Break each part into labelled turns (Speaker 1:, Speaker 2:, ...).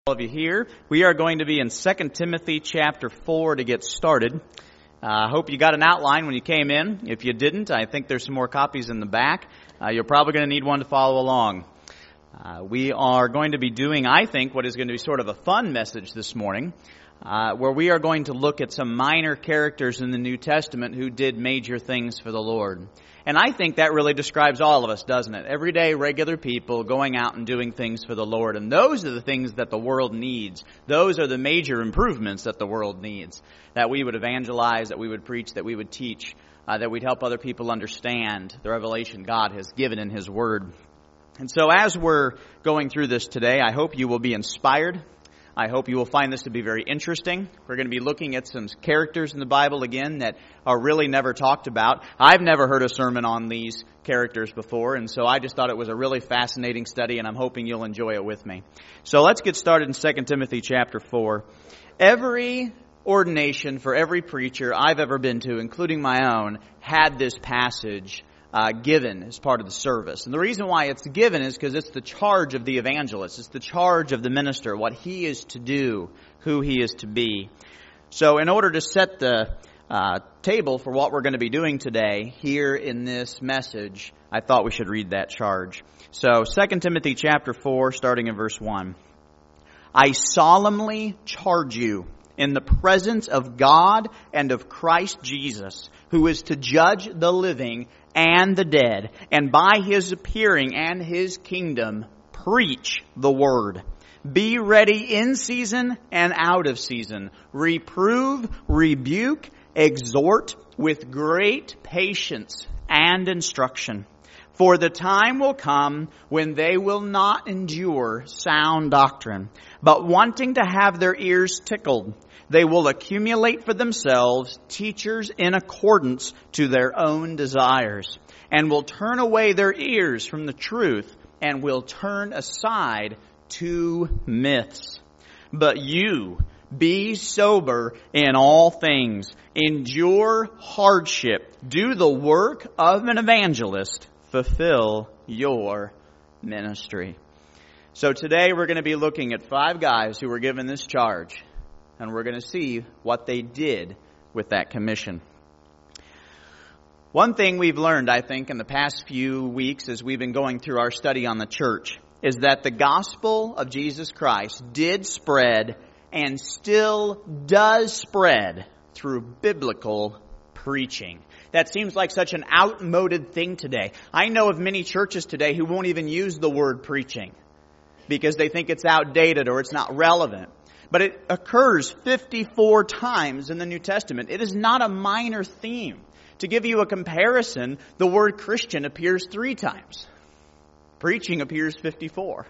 Speaker 1: All of you here. We are going to be in 2 Timothy chapter 4 to get started. I hope you got an outline when you came in. If you didn't, I think there's some more copies in the back. You're probably going to need one to follow along. We are going to be doing, I think, what is going to be sort of a fun message this morning, where we are going to look at some minor characters in the New Testament who did major things for the Lord. And I think that really describes all of us, doesn't it? Everyday, regular people going out and doing things for the Lord. And those are the things that the world needs. Those are the major improvements that the world needs. That we would evangelize, that we would preach, that we would teach, that we'd help other people understand the revelation God has given in His Word. And so as we're going through this today, I hope you will be inspired. I hope you will find this to be very interesting. We're going to be looking at some characters in the Bible again that are really never talked about. I've never heard a sermon on these characters before, and so I just thought it was a really fascinating study, and I'm hoping you'll enjoy it with me. So let's get started in 2 Timothy chapter 4. Every ordination for every preacher I've ever been to, including my own, had this passage given as part of the service. And the reason why it's given is because it's the charge of the evangelist. It's the charge of the minister, what he is to do, who he is to be. So in order to set the table for what we're going to be doing today here in this message, I thought we should read that charge. So 2 Timothy chapter 4, starting in verse 1. I solemnly charge you in the presence of God and of Christ Jesus, who is to judge the living and the dead, and by His appearing and His kingdom, preach the word. Be ready in season and out of season. Reprove, rebuke, exhort with great patience and instruction. For the time will come when they will not endure sound doctrine, but wanting to have their ears tickled, they will accumulate for themselves teachers in accordance to their own desires, and will turn away their ears from the truth, and will turn aside to myths. But you, be sober in all things, endure hardship, do the work of an evangelist, fulfill your ministry. So today we're going to be looking at 5 guys who were given this charge. And we're going to see what they did with that commission. One thing we've learned, I think, in the past few weeks as we've been going through our study on the church is that the gospel of Jesus Christ did spread and still does spread through biblical preaching. That seems like such an outmoded thing today. I know of many churches today who won't even use the word preaching because they think it's outdated or it's not relevant. But it occurs 54 times in the New Testament. It is not a minor theme. To give you a comparison, the word Christian appears 3 times. Preaching appears 54.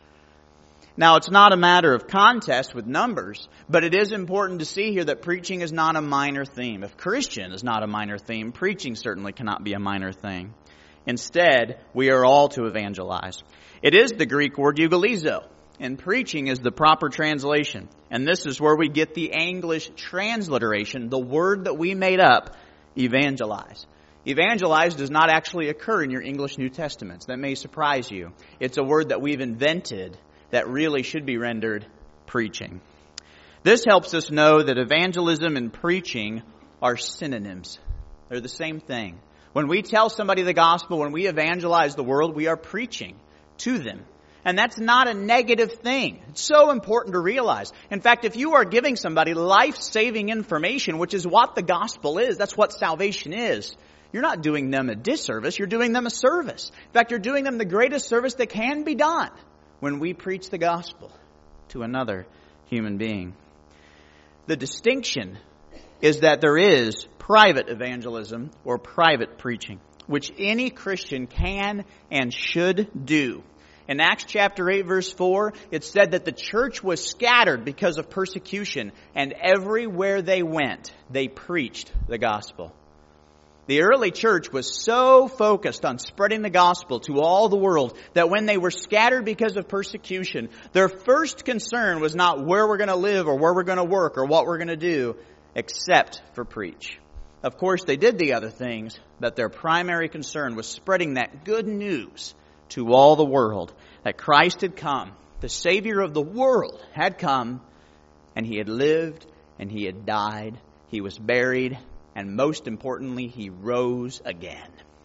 Speaker 1: Now, it's not a matter of contest with numbers, but it is important to see here that preaching is not a minor theme. If Christian is not a minor theme, preaching certainly cannot be a minor thing. Instead, we are all to evangelize. It is the Greek word euangelizo. And preaching is the proper translation. And this is where we get the English transliteration, the word that we made up, evangelize. Evangelize does not actually occur in your English New Testaments. That may surprise you. It's a word that we've invented that really should be rendered preaching. This helps us know that evangelism and preaching are synonyms. They're the same thing. When we tell somebody the gospel, when we evangelize the world, we are preaching to them. And that's not a negative thing. It's so important to realize. In fact, if you are giving somebody life-saving information, which is what the gospel is, that's what salvation is, you're not doing them a disservice, you're doing them a service. In fact, you're doing them the greatest service that can be done when we preach the gospel to another human being. The distinction is that there is private evangelism or private preaching, which any Christian can and should do. In Acts chapter 8, verse 4, it said that the church was scattered because of persecution, and everywhere they went, they preached the gospel. The early church was so focused on spreading the gospel to all the world that when they were scattered because of persecution, their first concern was not where we're going to live or where we're going to work or what we're going to do, except for preach. Of course, they did the other things, but their primary concern was spreading that good news to all the world, that Christ had come, The Savior of the world had come, and He had lived, and He had died. He was buried, and most importantly, He rose again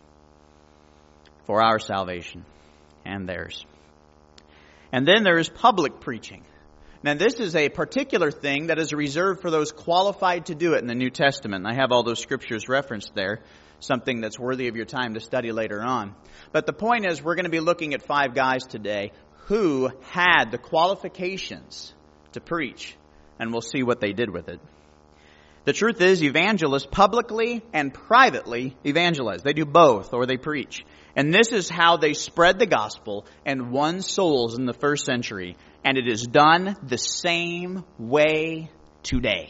Speaker 1: for our salvation and theirs. And then there is public preaching. Now, this is a particular thing that is reserved for those qualified to do it in the New Testament. And I have all those scriptures referenced there, something that's worthy of your time to study later on. But the point is, we're going to be looking at 5 guys today who had the qualifications to preach, and we'll see what they did with it. The truth is, evangelists publicly and privately evangelize. They do both, or they preach. And this is how they spread the gospel and won souls in the first century. And it is done the same way today.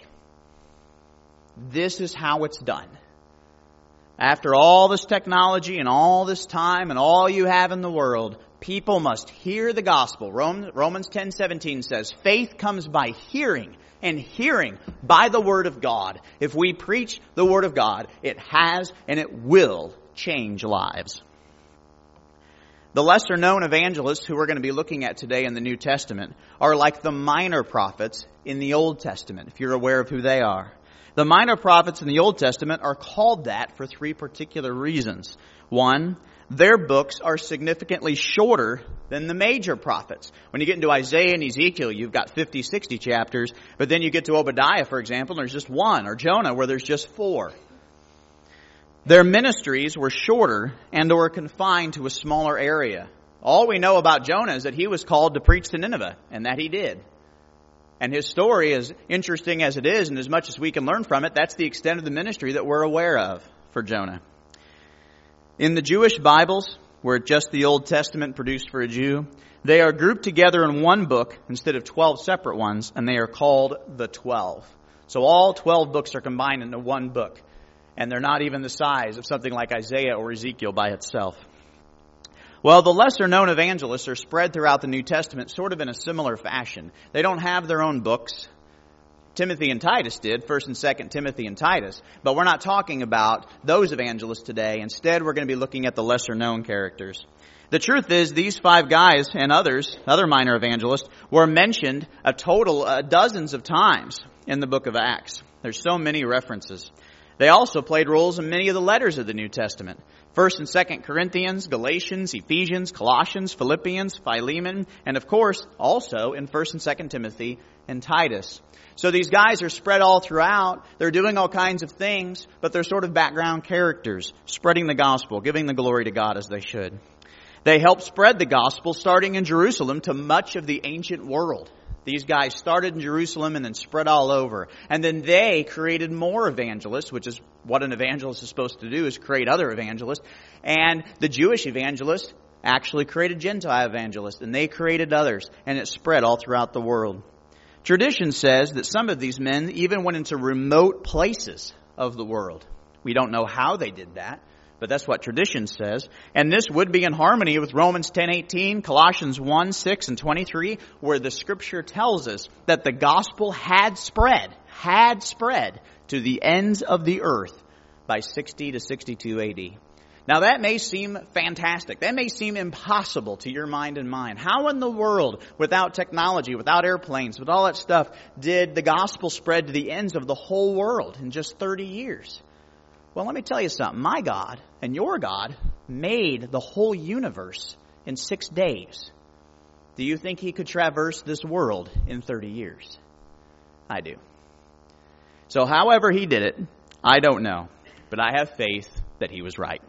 Speaker 1: This is how it's done. After all this technology and all this time and all you have in the world, people must hear the gospel. Romans 10:17 says, faith comes by hearing, and hearing by the Word of God. If we preach the Word of God, it has and it will change lives. The lesser known evangelists who we're going to be looking at today in the New Testament are like the minor prophets in the Old Testament, if you're aware of who they are. The minor prophets in the Old Testament are called that for 3 particular reasons. 1, their books are significantly shorter than the major prophets. When you get into Isaiah and Ezekiel, you've got 50, 60 chapters, but then you get to Obadiah, for example, and there's just 1, or Jonah, where there's just 4. Their ministries were shorter and were confined to a smaller area. All we know about Jonah is that he was called to preach to Nineveh, and that he did. And his story, as interesting as it is, and as much as we can learn from it, that's the extent of the ministry that we're aware of for Jonah. In the Jewish Bibles, where just the Old Testament produced for a Jew, they are grouped together in one book instead of 12 separate ones, and they are called the 12. So all 12 books are combined into one book. And they're not even the size of something like Isaiah or Ezekiel by itself. Well, the lesser-known evangelists are spread throughout the New Testament sort of in a similar fashion. They don't have their own books. Timothy and Titus did, 1st and 2nd Timothy and Titus. But we're not talking about those evangelists today. Instead, we're going to be looking at the lesser-known characters. The truth is, these 5 guys and others, other minor evangelists, were mentioned a total dozens of times in the book of Acts. There's so many references. They also played roles in many of the letters of the New Testament. 1st and 2nd Corinthians, Galatians, Ephesians, Colossians, Philippians, Philemon, and of course, also in 1st and 2nd Timothy and Titus. So these guys are spread all throughout. They're doing all kinds of things, but they're sort of background characters, spreading the gospel, giving the glory to God as they should. They helped spread the gospel starting in Jerusalem to much of the ancient world. These guys started in Jerusalem and then spread all over. And then they created more evangelists, which is what an evangelist is supposed to do, is create other evangelists. And the Jewish evangelists actually created Gentile evangelists, and they created others, and it spread all throughout the world. Tradition says that some of these men even went into remote places of the world. We don't know how they did that, but that's what tradition says. And this would be in harmony with Romans 10:18, Colossians 1:6 and 23, where the Scripture tells us that the gospel had spread to the ends of the earth by 60 to 62 AD. Now that may seem fantastic. That may seem impossible to your mind and mine. How in the world, without technology, without airplanes, with all that stuff, did the gospel spread to the ends of the whole world in just 30 years? Well, let me tell you something. My God and your God made the whole universe in 6 days. Do you think He could traverse this world in 30 years? I do. So however He did it, I don't know. But I have faith that He was right.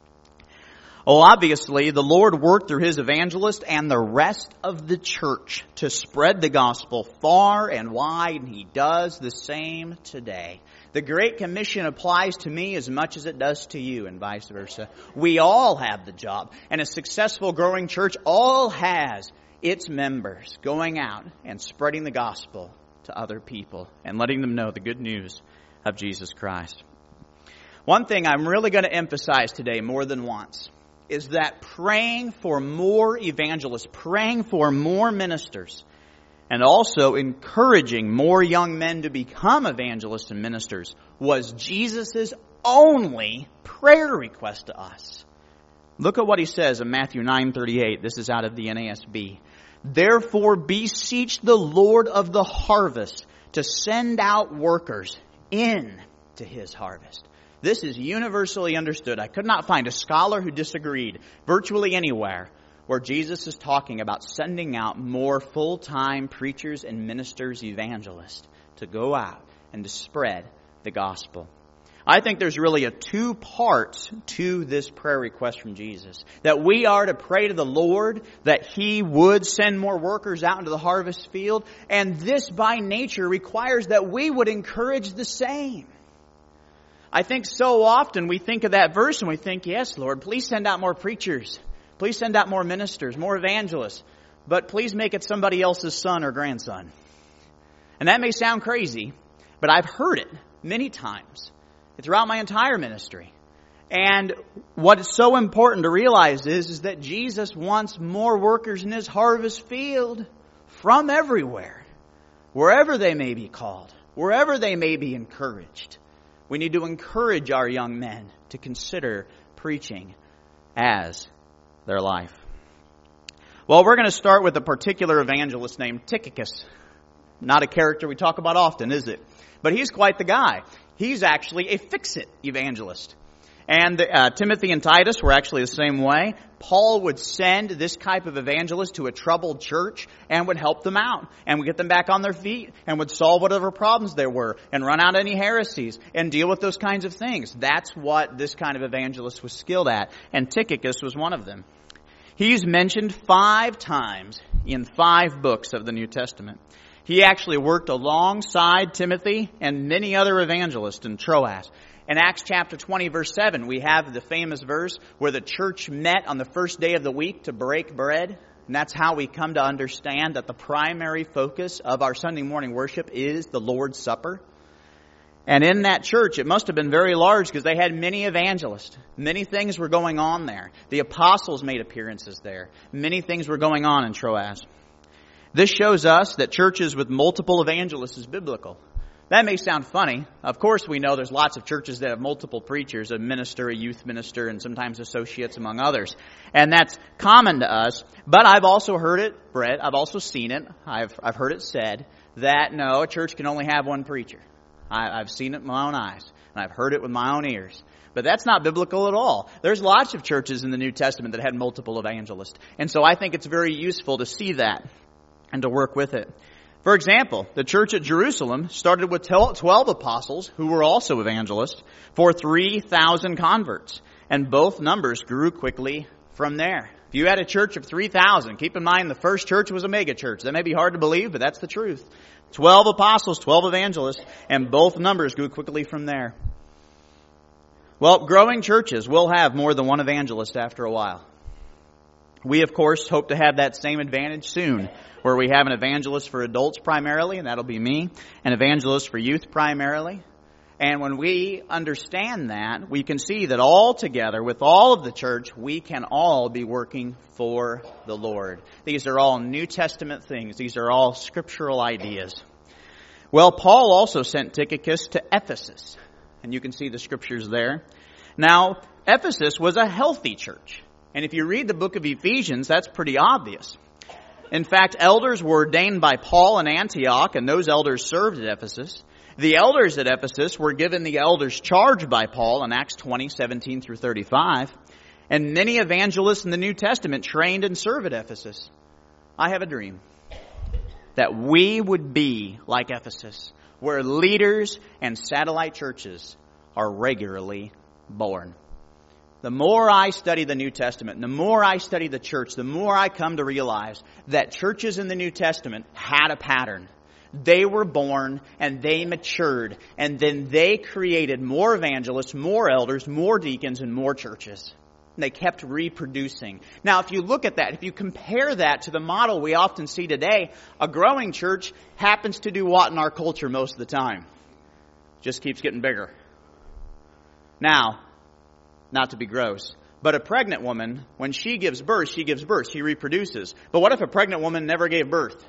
Speaker 1: Oh, obviously, the Lord worked through His evangelist and the rest of the church to spread the gospel far and wide, and He does the same today. The Great Commission applies to me as much as it does to you, and vice versa. We all have the job, and a successful, growing church all has its members going out and spreading the gospel to other people and letting them know the good news of Jesus Christ. One thing I'm really going to emphasize today more than once is that praying for more evangelists, praying for more ministers, and also encouraging more young men to become evangelists and ministers was Jesus' only prayer request to us. Look at what He says in Matthew 9:38. This is out of the NASB. Therefore beseech the Lord of the harvest to send out workers into his harvest. This is universally understood. I could not find a scholar who disagreed virtually anywhere where Jesus is talking about sending out more full-time preachers and ministers, evangelists, to go out and to spread the gospel. I think there's really a two parts to this prayer request from Jesus. That we are to pray to the Lord that He would send more workers out into the harvest field. And this by nature requires that we would encourage the same. I think so often we think of that verse and we think, yes, Lord, please send out more preachers. Please send out more ministers, more evangelists. But please make it somebody else's son or grandson. And that may sound crazy, but I've heard it many times throughout my entire ministry. And what is so important to realize is that Jesus wants more workers in His harvest field from everywhere, wherever they may be called, wherever they may be encouraged. We need to encourage our young men to consider preaching as their life. Well, we're going to start with a particular evangelist named Tychicus. Not a character we talk about often, is it? But he's quite the guy. He's actually a fix-it evangelist. And Timothy and Titus were actually the same way. Paul would send this type of evangelist to a troubled church and would help them out and would get them back on their feet and would solve whatever problems there were and run out any heresies and deal with those kinds of things. That's what this kind of evangelist was skilled at. And Tychicus was one of them. He's mentioned 5 times in 5 books of the New Testament. He actually worked alongside Timothy and many other evangelists in Troas. In Acts chapter 20, verse 7, we have the famous verse where the church met on the first day of the week to break bread. And that's how we come to understand that the primary focus of our Sunday morning worship is the Lord's Supper. And in that church, it must have been very large because they had many evangelists. Many things were going on there. The apostles made appearances there. Many things were going on in Troas. This shows us that churches with multiple evangelists is biblical. That may sound funny. Of course, we know there's lots of churches that have multiple preachers, a minister, a youth minister, and sometimes associates among others. And that's common to us. But I've also heard it read, I've also seen it, I've heard it said that no, a church can only have one preacher. I've seen it with my own eyes, and I've heard it with my own ears. But that's not biblical at all. There's lots of churches in the New Testament that had multiple evangelists. And so I think it's very useful to see that and to work with it. For example, the church at Jerusalem started with 12 apostles who were also evangelists for 3,000 converts. And both numbers grew quickly from there. If you had a church of 3,000, keep in mind the first church was a mega church. That may be hard to believe, but that's the truth. 12 apostles, 12 evangelists, and both numbers grew quickly from there. Well, growing churches will have more than one evangelist after a while. We, of course, hope to have that same advantage soon, where we have an evangelist for adults primarily, and that'll be me, an evangelist for youth primarily. And when we understand that, we can see that all together, with all of the church, we can all be working for the Lord. These are all New Testament things. These are all scriptural ideas. Well, Paul also sent Tychicus to Ephesus, and you can see the scriptures there. Now, Ephesus was a healthy church. And if you read the book of Ephesians, that's pretty obvious. In fact, elders were ordained by Paul in Antioch, and those elders served at Ephesus. The elders at Ephesus were given the elders charged by Paul in Acts 20, 17 through 35. And many evangelists in the New Testament trained and served at Ephesus. I have a dream that we would be like Ephesus, where leaders and satellite churches are regularly born. The more I study the New Testament, and the more I study the church, the more I come to realize that churches in the New Testament had a pattern. They were born and they matured, and then they created more evangelists, more elders, more deacons, and more churches. And they kept reproducing. Now, if you look at that, if you compare that to the model we often see today, a growing church happens to do what in our culture most of the time? Just keeps getting bigger. Now, not to be gross, but a pregnant woman, when she gives birth, she reproduces. But what if a pregnant woman never gave birth?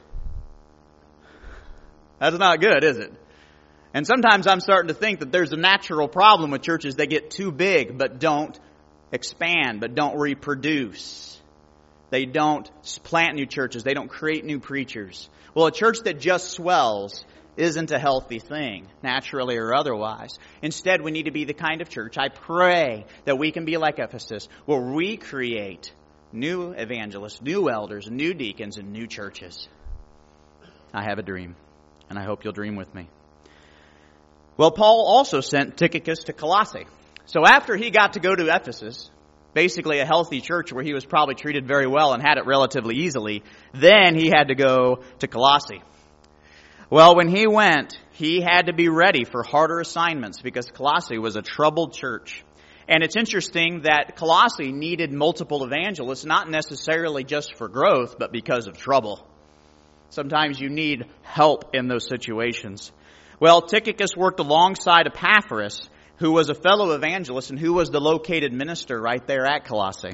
Speaker 1: That's not good, is it? And sometimes I'm starting to think that there's a natural problem with churches. They get too big, but don't expand, but don't reproduce. They don't plant new churches. They don't create new preachers. Well, a church that just swells isn't a healthy thing, naturally or otherwise. Instead, we need to be the kind of church, I pray, that we can be like Ephesus, where we create new evangelists, new elders, new deacons, and new churches. I have a dream, and I hope you'll dream with me. Well, Paul also sent Tychicus to Colossae. So after he got to go to Ephesus, basically a healthy church where he was probably treated very well and had it relatively easily, then he had to go to Colossae. Well, when he went, he had to be ready for harder assignments because Colossae was a troubled church. And it's interesting that Colossae needed multiple evangelists, not necessarily just for growth, but because of trouble. Sometimes you need help in those situations. Well, Tychicus worked alongside Epaphras, who was a fellow evangelist and who was the located minister right there at Colossae.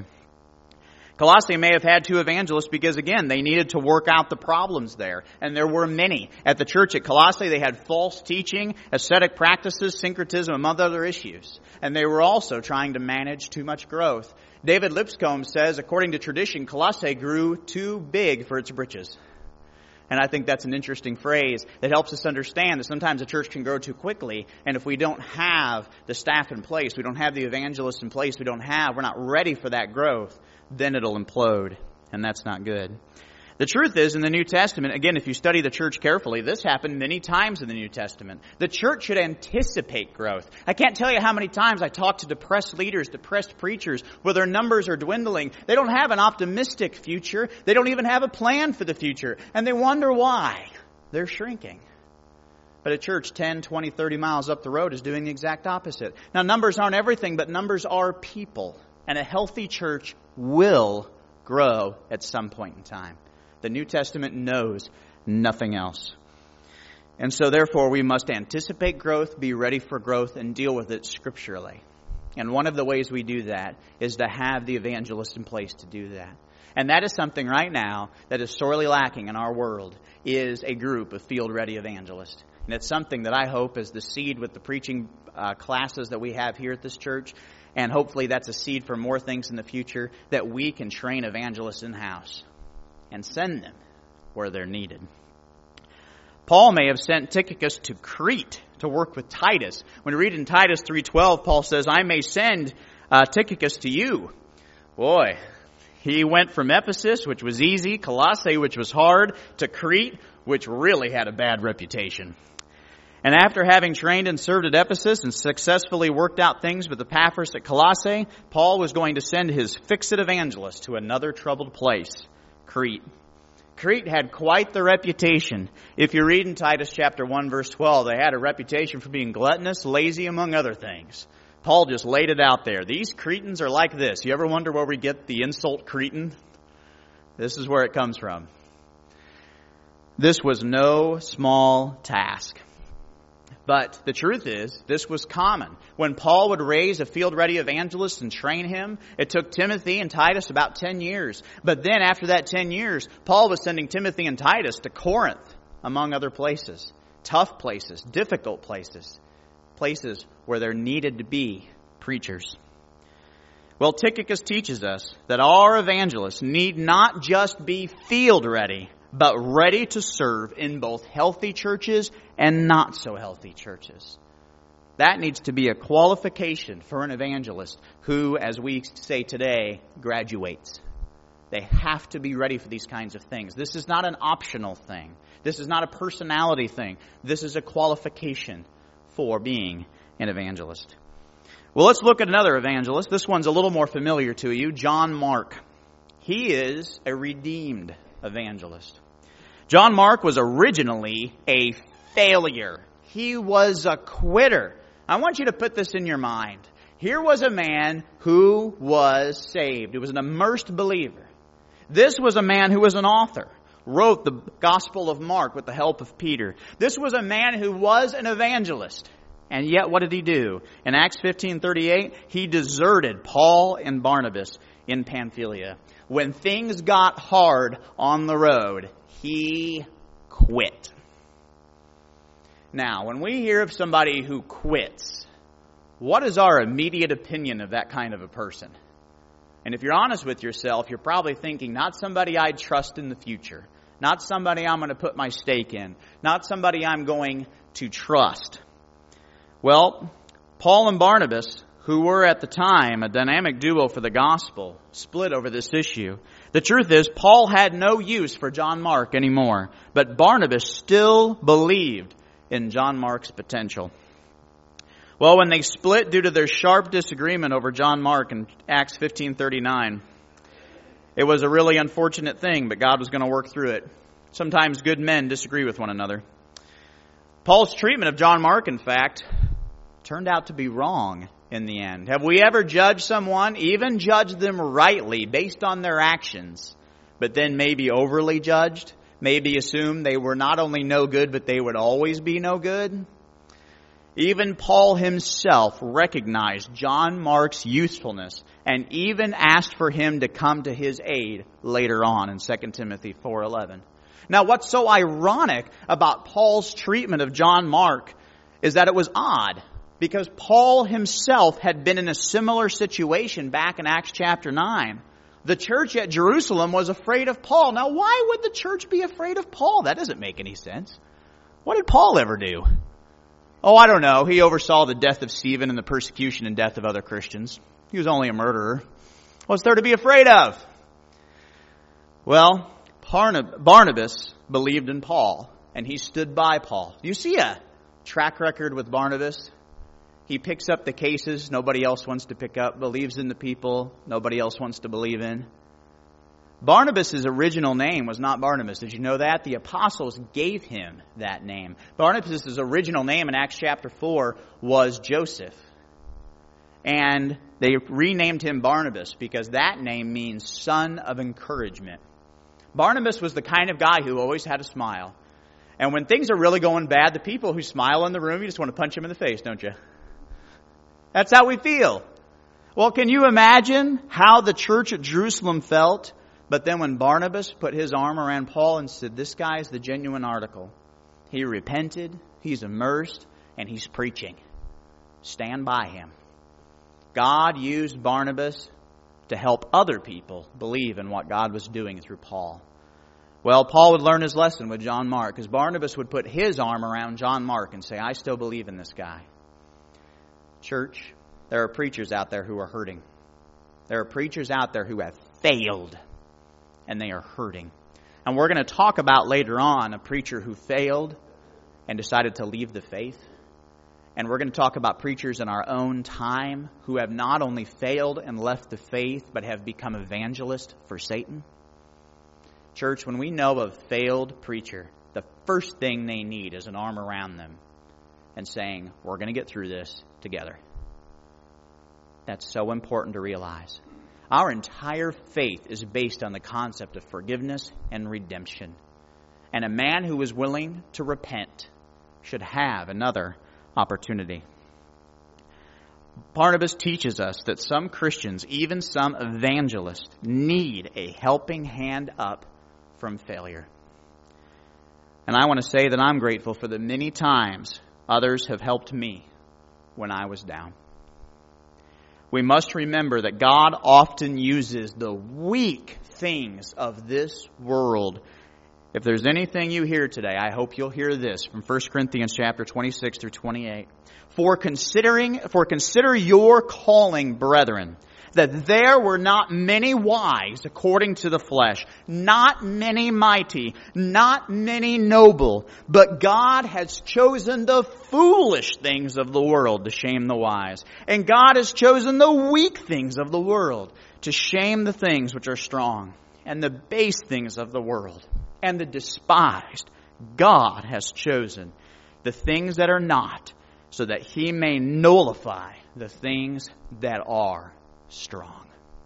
Speaker 1: Colossae may have had two evangelists because, again, they needed to work out the problems there. And there were many. At the church at Colossae, they had false teaching, ascetic practices, syncretism, among other issues. And they were also trying to manage too much growth. David Lipscomb says, according to tradition, Colossae grew too big for its britches. And I think that's an interesting phrase that helps us understand that sometimes a church can grow too quickly. And if we don't have the staff in place, we don't have the evangelists in place, we're not ready for that growth, then it'll implode. And that's not good. The truth is, in the New Testament, again, if you study the church carefully, this happened many times in the New Testament. The church should anticipate growth. I can't tell you how many times I talk to depressed leaders, depressed preachers, where their numbers are dwindling. They don't have an optimistic future. They don't even have a plan for the future. And they wonder why. They're shrinking. But a church 10, 20, 30 miles up the road is doing the exact opposite. Now, numbers aren't everything, but numbers are people. And a healthy church will grow at some point in time. The New Testament knows nothing else. And so therefore we must anticipate growth, be ready for growth, and deal with it scripturally. And one of the ways we do that is to have the evangelist in place to do that. And that is something right now that is sorely lacking in our world, is a group of field-ready evangelists. And it's something that I hope is the seed with the preaching classes that we have here at this church. And hopefully that's a seed for more things in the future, that we can train evangelists in-house and send them where they're needed. Paul may have sent Tychicus to Crete to work with Titus. When we read in Titus 3:12, Paul says, I may send Tychicus to you. Boy, he went from Ephesus, which was easy, Colossae, which was hard, to Crete, which really had a bad reputation. And after having trained and served at Ephesus and successfully worked out things with Epaphras at Colossae, Paul was going to send his fix-it evangelist to another troubled place, Crete. Crete had quite the reputation. If you read in Titus chapter 1, verse 12, they had a reputation for being gluttonous, lazy, among other things. Paul just laid it out there. These Cretans are like this. You ever wonder where we get the insult Cretan? This is where it comes from. This was no small task. But the truth is, this was common. When Paul would raise a field-ready evangelist and train him, it took Timothy and Titus about 10 years. But then after that 10 years, Paul was sending Timothy and Titus to Corinth, among other places. Tough places, difficult places. Places where there needed to be preachers. Well, Tychicus teaches us that our evangelists need not just be field-ready, but ready to serve in both healthy churches and not so healthy churches. That needs to be a qualification for an evangelist who, as we say today, graduates. They have to be ready for these kinds of things. This is not an optional thing. This is not a personality thing. This is a qualification for being an evangelist. Well, let's look at another evangelist. This one's a little more familiar to you, John Mark. He is a redeemed evangelist. John Mark was originally a failure. He was a quitter. I want you to put this in your mind. Here was a man who was saved. He was an immersed believer. This was a man who was an author, wrote the Gospel of Mark with the help of Peter. This was a man who was an evangelist. And yet what did he do? In Acts 15:38, he deserted Paul and Barnabas in Pamphylia. When things got hard on the road, he quit. Now, when we hear of somebody who quits, what is our immediate opinion of that kind of a person? And if you're honest with yourself, you're probably thinking, not somebody I'd trust in the future. Not somebody I'm going to put my stake in. Not somebody I'm going to trust. Well, Paul and Barnabas, who were at the time a dynamic duo for the gospel, split over this issue. The truth is, Paul had no use for John Mark anymore, but Barnabas still believed in John Mark's potential. Well, when they split due to their sharp disagreement over John Mark in Acts 15:39, it was a really unfortunate thing, but God was going to work through it. Sometimes good men disagree with one another. Paul's treatment of John Mark, in fact, turned out to be wrong in the end. Have we ever judged someone, even judged them rightly based on their actions, but then maybe overly judged? Maybe assumed they were not only no good, but they would always be no good? Even Paul himself recognized John Mark's usefulness and even asked for him to come to his aid later on in 2 Timothy 4:11. Now, what's so ironic about Paul's treatment of John Mark is that it was odd, because Paul himself had been in a similar situation back in Acts chapter 9. The church at Jerusalem was afraid of Paul. Now, why would the church be afraid of Paul? That doesn't make any sense. What did Paul ever do? Oh, I don't know. He oversaw the death of Stephen and the persecution and death of other Christians. He was only a murderer. What's there to be afraid of? Well, Barnabas believed in Paul, and he stood by Paul. Do you see a track record with Barnabas? He picks up the cases nobody else wants to pick up, believes in the people nobody else wants to believe in. Barnabas' original name was not Barnabas. Did you know that? The apostles gave him that name. Barnabas' original name in Acts chapter 4 was Joseph. And they renamed him Barnabas because that name means son of encouragement. Barnabas was the kind of guy who always had a smile. And when things are really going bad, the people who smile in the room, you just want to punch them in the face, don't you? That's how we feel. Well, can you imagine how the church at Jerusalem felt? But then when Barnabas put his arm around Paul and said, this guy is the genuine article. He repented, he's immersed, and he's preaching. Stand by him. God used Barnabas to help other people believe in what God was doing through Paul. Well, Paul would learn his lesson with John Mark, because Barnabas would put his arm around John Mark and say, I still believe in this guy. Church, there are preachers out there who are hurting. There are preachers out there who have failed, and they are hurting. And we're going to talk about later on a preacher who failed and decided to leave the faith. And we're going to talk about preachers in our own time who have not only failed and left the faith, but have become evangelists for Satan. Church, when we know of a failed preacher, the first thing they need is an arm around them and saying, we're going to get through this together. That's so important to realize. Our entire faith is based on the concept of forgiveness and redemption. And a man who is willing to repent should have another opportunity. Barnabas teaches us that some Christians, even some evangelists, need a helping hand up from failure. And I want to say that I'm grateful for the many times others have helped me when I was down. We must remember that God often uses the weak things of this world. If there's anything you hear today, I hope you'll hear this from 1 Corinthians chapter 26 through 28. For consider your calling, brethren, that there were not many wise according to the flesh, not many mighty, not many noble, but God has chosen the foolish things of the world to shame the wise. And God has chosen the weak things of the world to shame the things which are strong, and the base things of the world, and the despised. God has chosen the things that are not, so that He may nullify the things that are strong.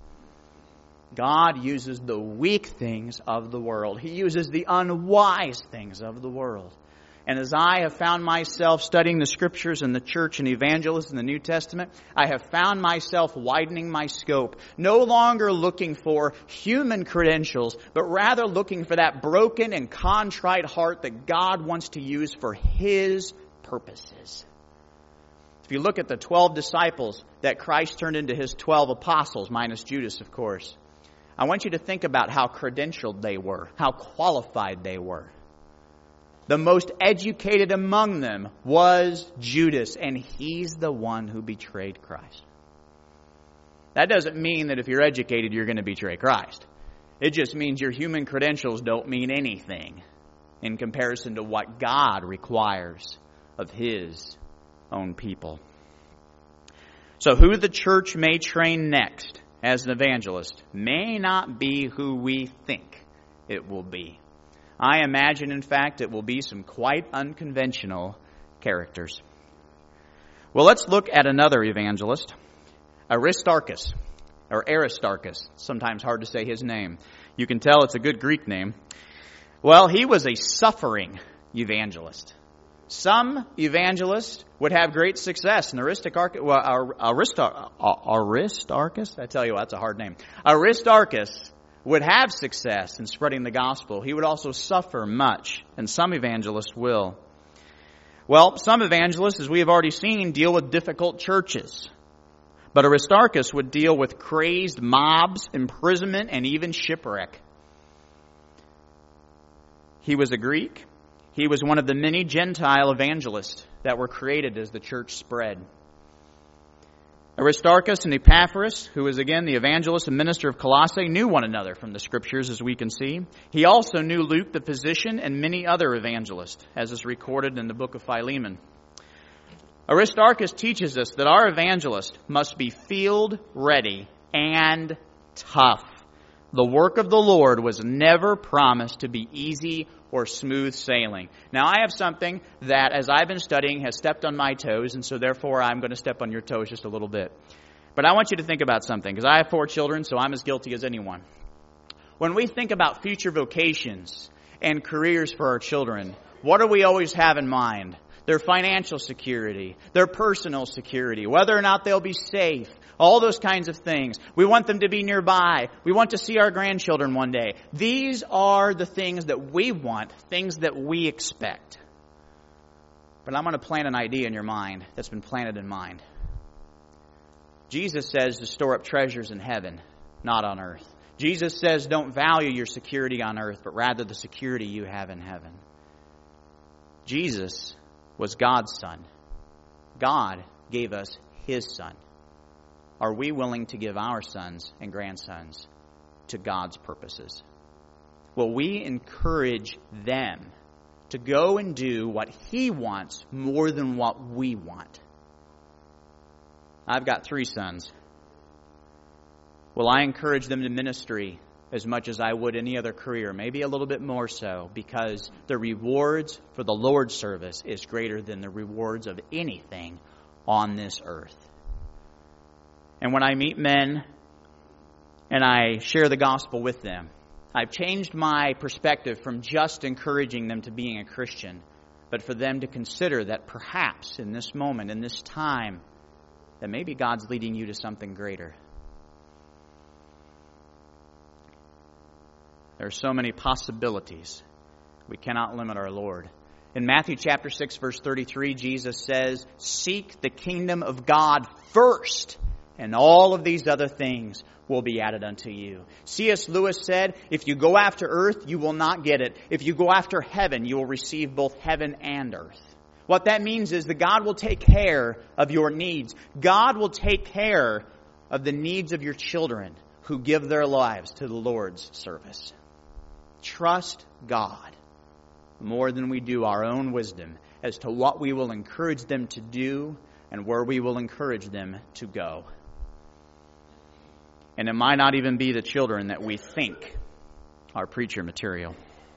Speaker 1: God uses the weak things of the world. He uses the unwise things of the world. And as I have found myself studying the Scriptures and the church and evangelists in the New Testament, I have found myself widening my scope, no longer looking for human credentials, but rather looking for that broken and contrite heart that God wants to use for His purposes. If If you look at the 12 disciples that Christ turned into his 12 apostles, minus Judas, of course, I want you to think about how credentialed they were, how qualified they were. The most educated among them was Judas, and he's the one who betrayed Christ. That doesn't mean that if you're educated, you're going to betray Christ. It just means your human credentials don't mean anything in comparison to what God requires of His own people. So who the church may train next as an evangelist may not be who we think it will be. I imagine, in fact, it will be some quite unconventional characters. Well, let's look at another evangelist, Aristarchus, or Aristarchus. Sometimes hard to say his name. You can tell it's a good Greek name. Well, he was a suffering evangelist. Some evangelists would have great success. And Aristarchus, I tell you what, that's a hard name. Aristarchus would have success in spreading the gospel. He would also suffer much, and some evangelists will. Well, some evangelists, as we have already seen, deal with difficult churches. But Aristarchus would deal with crazed mobs, imprisonment, and even shipwreck. He was a Greek. He was one of the many Gentile evangelists that were created as the church spread. Aristarchus and Epaphras, who was again the evangelist and minister of Colossae, knew one another from the Scriptures, as we can see. He also knew Luke the physician and many other evangelists, as is recorded in the book of Philemon. Aristarchus teaches us that our evangelist must be field ready and tough. The work of the Lord was never promised to be easy or smooth sailing. Now, I have something that, as I've been studying, has stepped on my toes, and so therefore I'm going to step on your toes just a little bit. But I want you to think about something, because I have 4 children, so I'm as guilty as anyone. When we think about future vocations and careers for our children, what do we always have in mind? Their financial security, their personal security, whether or not they'll be safe, all those kinds of things. We want them to be nearby. We want to see our grandchildren one day. These are the things that we want, things that we expect. But I'm going to plant an idea in your mind that's been planted in mine. Jesus says to store up treasures in heaven, not on earth. Jesus says don't value your security on earth, but rather the security you have in heaven. Jesus was God's Son. God gave us His Son. Are we willing to give our sons and grandsons to God's purposes? Will we encourage them to go and do what He wants more than what we want? I've got 3 sons. Will I encourage them to ministry as much as I would any other career? Maybe a little bit more so, because the rewards for the Lord's service is greater than the rewards of anything on this earth. And when I meet men and I share the gospel with them, I've changed my perspective from just encouraging them to being a Christian, but for them to consider that perhaps in this moment, in this time, that maybe God's leading you to something greater. There are so many possibilities. We cannot limit our Lord. In Matthew chapter 6, verse 33, Jesus says, "Seek the kingdom of God first, and all of these other things will be added unto you." C.S. Lewis said, if you go after earth, you will not get it. If you go after heaven, you will receive both heaven and earth. What that means is that God will take care of your needs. God will take care of the needs of your children who give their lives to the Lord's service. Trust God more than we do our own wisdom as to what we will encourage them to do and where we will encourage them to go. And it might not even be the children that we think are preacher material.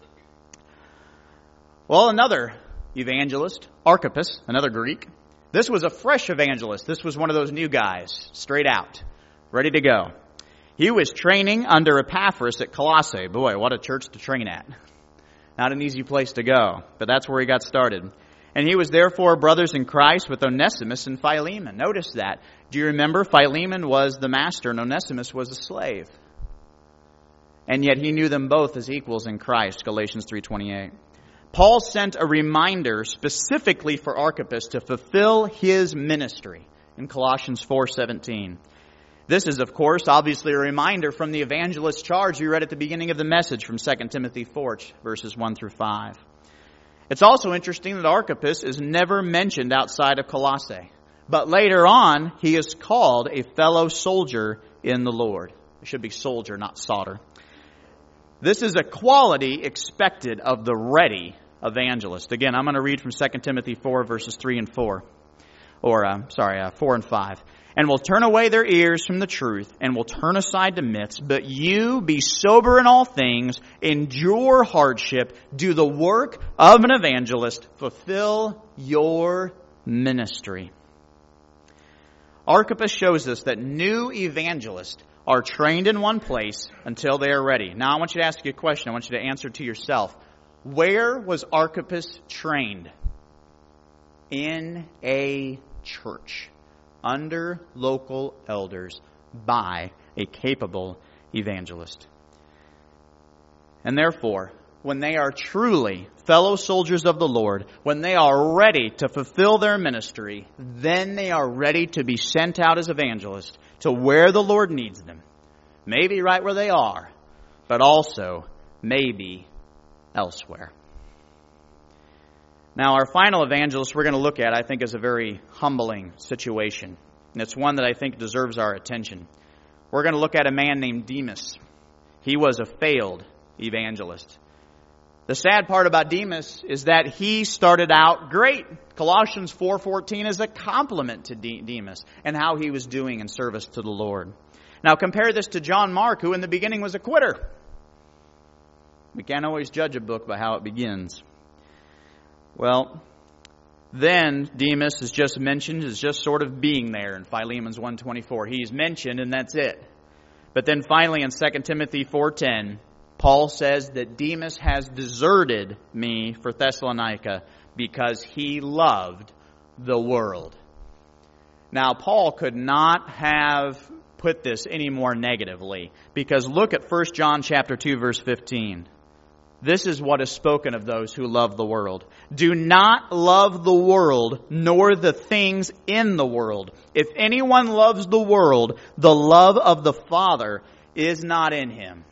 Speaker 1: Well, another evangelist, Archippus, another Greek. This was a fresh evangelist. This was one of those new guys, straight out, ready to go. He was training under Epaphras at Colossae. Boy, what a church to train at. Not an easy place to go, but that's where he got started. And he was therefore brothers in Christ with Onesimus and Philemon. Notice that. Do you remember? Philemon was the master and Onesimus was a slave. And yet he knew them both as equals in Christ, Galatians 3:28. Paul sent a reminder specifically for Archippus to fulfill his ministry in Colossians 4:17. This is, of course, obviously a reminder from the evangelist's charge we read at the beginning of the message from 2 Timothy 4, verses 1 through 5. It's also interesting that Archippus is never mentioned outside of Colossae. But later on, he is called a fellow soldier in the Lord. It should be soldier, not solder. This is a quality expected of the ready evangelist. Again, I'm going to read from 2 Timothy 4, verses 3 and 4. 4 and 5. And will turn away their ears from the truth, and will turn aside to myths. But you be sober in all things, endure hardship, do the work of an evangelist, fulfill your ministry. Archippus shows us that new evangelists are trained in one place until they are ready. Now I want you to ask you a question. I want you to answer to yourself. Where was Archippus trained? In a church, under local elders, by a capable evangelist. And therefore, when they are truly fellow soldiers of the Lord, when they are ready to fulfill their ministry, then they are ready to be sent out as evangelists to where the Lord needs them. Maybe right where they are, but also maybe elsewhere. Now, our final evangelist we're going to look at, I think, is a very humbling situation. And it's one that I think deserves our attention. We're going to look at a man named Demas. He was a failed evangelist. The sad part about Demas is that he started out great. Colossians 4:14 is a compliment to Demas and how he was doing in service to the Lord. Now compare this to John Mark, who in the beginning was a quitter. We can't always judge a book by how it begins. Well, then Demas is just mentioned as just sort of being there in Philemon's 1:24. He's mentioned and that's it. But then finally in 2 Timothy 4:10, Paul says that Demas has deserted me for Thessalonica because he loved the world. Now, Paul could not have put this any more negatively, because look at 1 John chapter 2, verse 15. This is what is spoken of those who love the world. Do not love the world, nor the things in the world. If anyone loves the world, the love of the Father is not in him.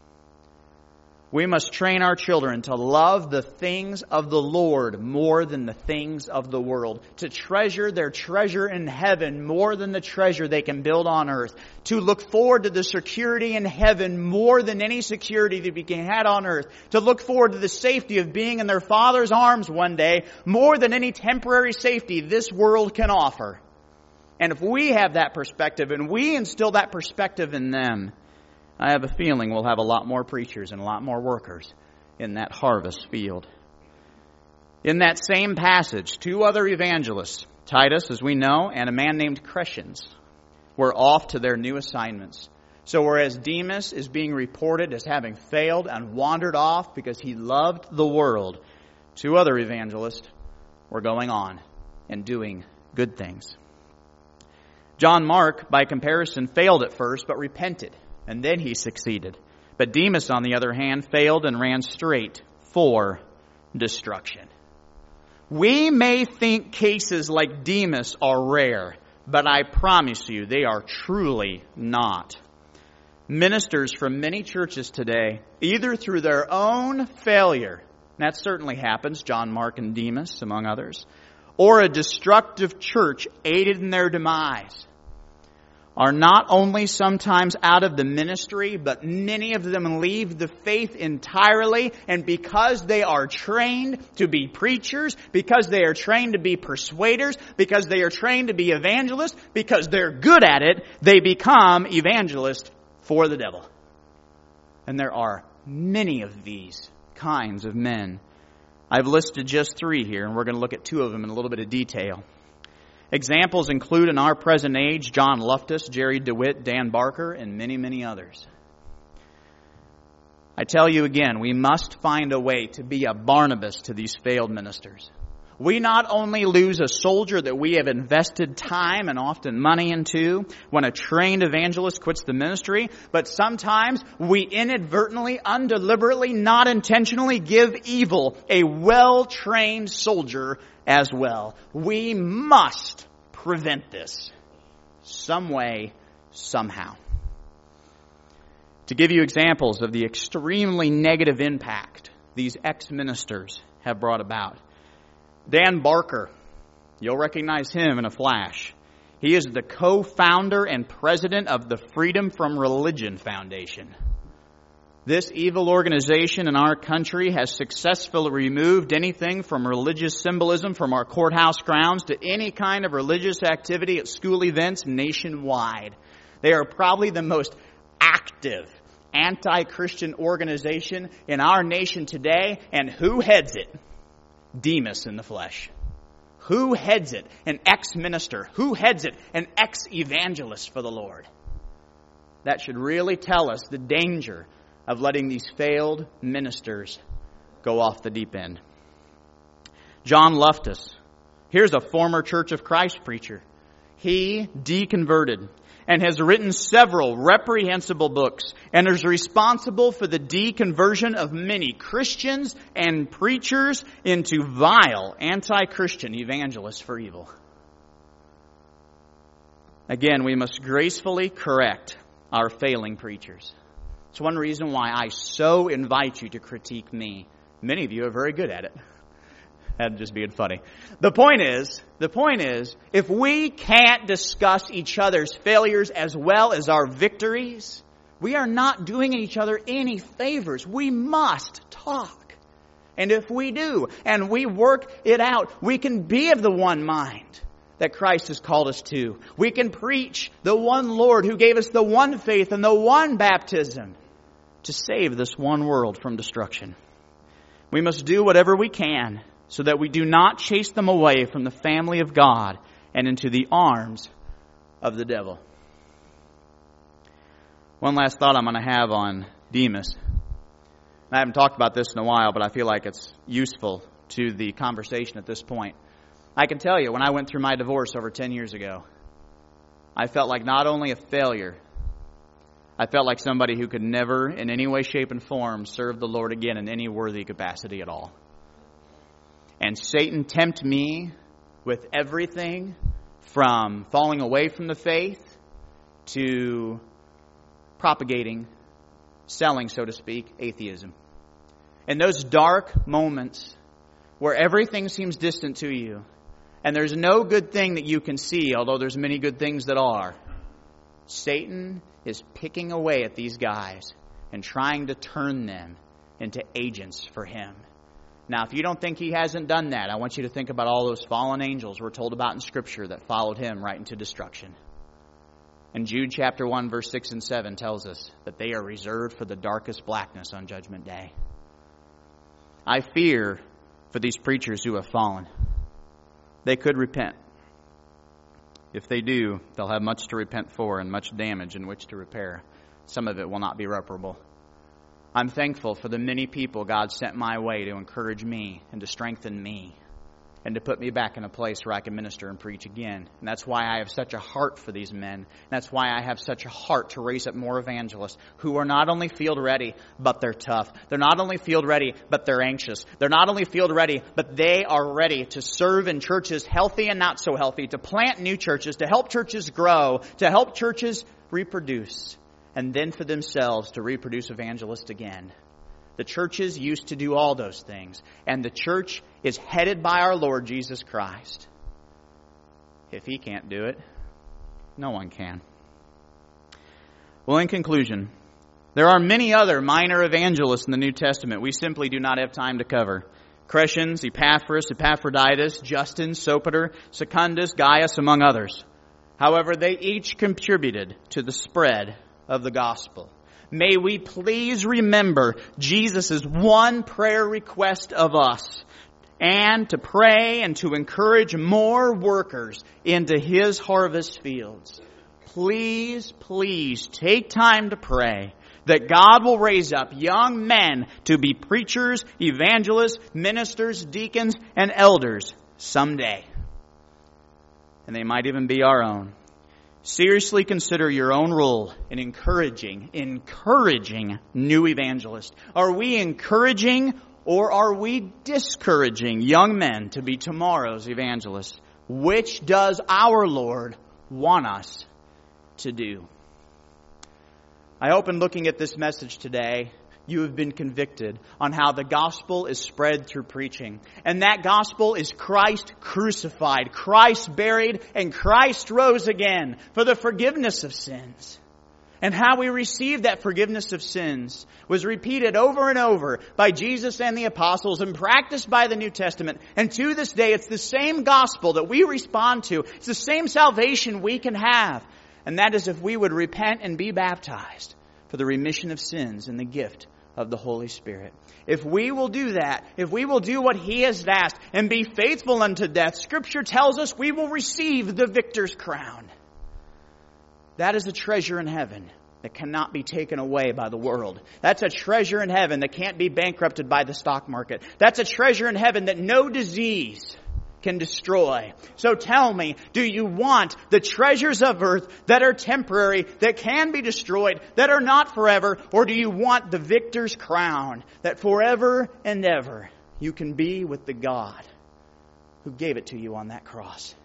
Speaker 1: We must train our children to love the things of the Lord more than the things of the world. To treasure their treasure in heaven more than the treasure they can build on earth. To look forward to the security in heaven more than any security that we can have on earth. To look forward to the safety of being in their Father's arms one day more than any temporary safety this world can offer. And if we have that perspective and we instill that perspective in them, I have a feeling we'll have a lot more preachers and a lot more workers in that harvest field. In that same passage, two other evangelists, Titus, as we know, and a man named Crescens, were off to their new assignments. So whereas Demas is being reported as having failed and wandered off because he loved the world, two other evangelists were going on and doing good things. John Mark, by comparison, failed at first but repented. And then he succeeded. But Demas, on the other hand, failed and ran straight for destruction. We may think cases like Demas are rare, but I promise you they are truly not. Ministers from many churches today, either through their own failure, that certainly happens, John Mark and Demas, among others, or a destructive church aided in their demise, are not only sometimes out of the ministry, but many of them leave the faith entirely. And because they are trained to be preachers, because they are trained to be persuaders, because they are trained to be evangelists, because they're good at it, they become evangelists for the devil. And there are many of these kinds of men. I've listed just 3 here, and we're going to look at 2 of them in a little bit of detail. Examples include in our present age John Loftus, Jerry DeWitt, Dan Barker, and many, many others. I tell you again, we must find a way to be a Barnabas to these failed ministers. We not only lose a soldier that we have invested time and often money into when a trained evangelist quits the ministry, but sometimes we inadvertently, undeliberately, not intentionally give evil a well-trained soldier as well. We must prevent this some way, somehow. To give you examples of the extremely negative impact these ex-ministers have brought about. Dan Barker, you'll recognize him in a flash. He is the co-founder and president of the Freedom from Religion Foundation. This evil organization in our country has successfully removed anything from religious symbolism from our courthouse grounds to any kind of religious activity at school events nationwide. They are probably the most active anti-Christian organization in our nation today, and who heads it? Demas in the flesh. Who heads it? An ex-minister. Who heads it? An ex-evangelist for the Lord. That should really tell us the danger of letting these failed ministers go off the deep end. John Loftus. Here's a former Church of Christ preacher. He deconverted and has written several reprehensible books and is responsible for the deconversion of many Christians and preachers into vile anti-Christian evangelists for evil. Again, we must gracefully correct our failing preachers. It's one reason why I so invite you to critique me. Many of you are very good at it. That'd just being funny. The point is, if we can't discuss each other's failures as well as our victories, we are not doing each other any favors. We must talk. And if we do, and we work it out, we can be of the one mind that Christ has called us to. We can preach the one Lord who gave us the one faith and the one baptism to save this one world from destruction. We must do whatever we can so that we do not chase them away from the family of God and into the arms of the devil. One last thought I'm going to have on Demas. I haven't talked about this in a while, but I feel like it's useful to the conversation at this point. I can tell you, when I went through my divorce over 10 years ago, I felt like not only a failure, I felt like somebody who could never, in any way, shape, and form, serve the Lord again in any worthy capacity at all. And Satan tempted me with everything from falling away from the faith to propagating, selling, so to speak, atheism. In those dark moments where everything seems distant to you and there's no good thing that you can see, although there's many good things that are, Satan is picking away at these guys and trying to turn them into agents for him. Now, if you don't think he hasn't done that, I want you to think about all those fallen angels we're told about in Scripture that followed him right into destruction. And Jude chapter 1, verse 6 and 7 tells us that they are reserved for the darkest blackness on Judgment Day. I fear for these preachers who have fallen. They could repent. If they do, they'll have much to repent for and much damage in which to repair. Some of it will not be reparable. I'm thankful for the many people God sent my way to encourage me and to strengthen me and to put me back in a place where I can minister and preach again. And that's why I have such a heart for these men. That's why I have such a heart to raise up more evangelists who are not only field ready, but they're tough. They're not only field ready, but they're anxious. They're not only field ready, but they are ready to serve in churches healthy and not so healthy, to plant new churches, to help churches grow, to help churches reproduce, and then for themselves to reproduce evangelists again. The churches used to do all those things, and the church is headed by our Lord Jesus Christ. If He can't do it, no one can. Well, in conclusion, there are many other minor evangelists in the New Testament we simply do not have time to cover. Crescens, Epaphras, Epaphroditus, Justin, Sopater, Secundus, Gaius, among others. However, they each contributed to the spread of the gospel. May we please remember Jesus' one prayer request of us, and to pray and to encourage more workers into His harvest fields. Please, please take time to pray that God will raise up young men to be preachers, evangelists, ministers, deacons, and elders someday. And they might even be our own. Seriously consider your own role in encouraging new evangelists. Are we encouraging or are we discouraging young men to be tomorrow's evangelists? Which does our Lord want us to do? I hope in looking at this message today, you have been convicted on how the gospel is spread through preaching. And that gospel is Christ crucified, Christ buried, and Christ rose again for the forgiveness of sins. And how we receive that forgiveness of sins was repeated over and over by Jesus and the apostles and practiced by the New Testament. And to this day, it's the same gospel that we respond to. It's the same salvation we can have. And that is if we would repent and be baptized for the remission of sins and the gift of the Holy Spirit. If we will do that, if we will do what He has asked and be faithful unto death, Scripture tells us we will receive the victor's crown. That is a treasure in heaven that cannot be taken away by the world. That's a treasure in heaven that can't be bankrupted by the stock market. That's a treasure in heaven that no disease can destroy. So tell me, do you want the treasures of earth that are temporary, that can be destroyed, that are not forever, or do you want the victor's crown that forever and ever you can be with the God who gave it to you on that cross?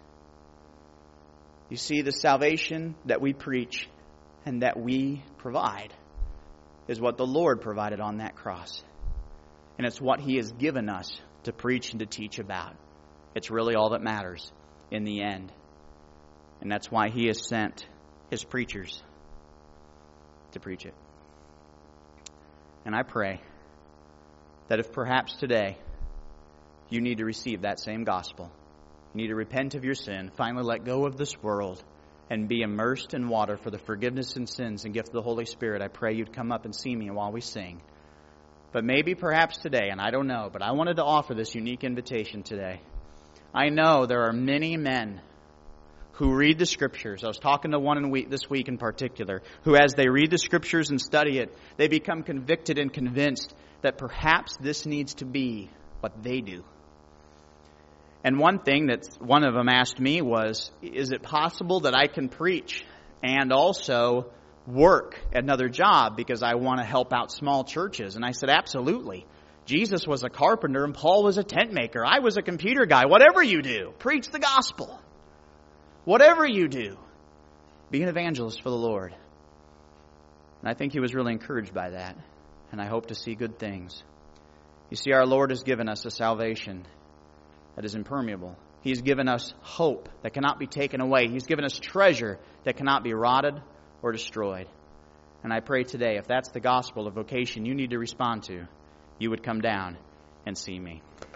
Speaker 1: You see, the salvation that we preach and that we provide is what the Lord provided on that cross. And it's what He has given us to preach and to teach about. It's really all that matters in the end. And that's why He has sent His preachers to preach it. And I pray that if perhaps today you need to receive that same gospel, you need to repent of your sin, finally let go of this world, and be immersed in water for the forgiveness of sins and gift of the Holy Spirit, I pray you'd come up and see me while we sing. But maybe perhaps today, and I don't know, but I wanted to offer this unique invitation today. I know there are many men who read the Scriptures. I was talking to one this week in particular, who as they read the Scriptures and study it, they become convicted and convinced that perhaps this needs to be what they do. And one thing that one of them asked me was, is it possible that I can preach and also work another job because I want to help out small churches? And I said, absolutely. Jesus was a carpenter and Paul was a tent maker. I was a computer guy. Whatever you do, preach the gospel. Whatever you do, be an evangelist for the Lord. And I think he was really encouraged by that. And I hope to see good things. You see, our Lord has given us a salvation that is impermeable. He's given us hope that cannot be taken away. He's given us treasure that cannot be rotted or destroyed. And I pray today, if that's the gospel of vocation you need to respond to, you would come down and see me.